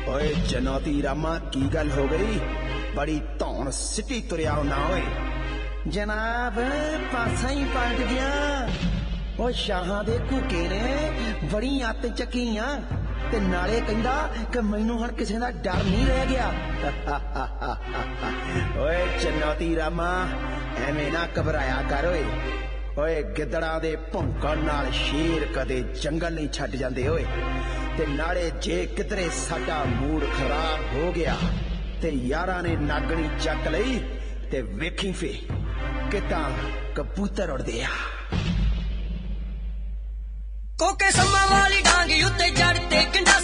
ओए चुनौती रामा की गल हो गई? बड़ी धौन सिटी तुरिया होना ओए। जनाब पासा ही पलट गया। ओ शाहां दे घूके ने बड़ी अत चकी ते नाले कहंदा कि मैनू हुण किसे दा डर नहीं रह गया। ओए चुनौती रामा एवें ना घबराया कर ओए। ओए गिदड़ा दे भौंकण नाल शेर कदे जंगल नहीं छड्ड जांदे ओए। ते नाले जे किधरे साडा मूड खराब हो गया ते यारां ने नागणी चक लई ते वेखी फे कितां कबूतर उड़दे आ। कोके सम्मा वाली डांगी उत्ते जड़ ते